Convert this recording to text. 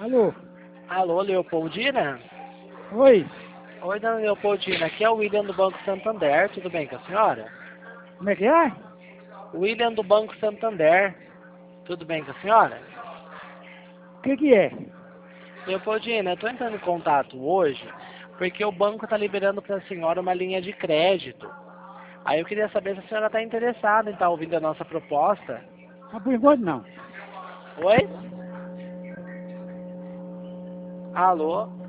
Alô? Alô, Leopoldina? Oi, Oi, dona Leopoldina, aqui é o William do Banco Santander, tudo bem com a senhora? como é que é? William do Banco Santander, tudo bem com a senhora? O que é? Leopoldina, eu estou entrando em contato hoje porque o banco está liberando para a senhora uma linha de crédito. Aí eu queria saber se a senhora está interessada em estar ouvindo a nossa proposta. Mas por enquanto não. Oi? Alô?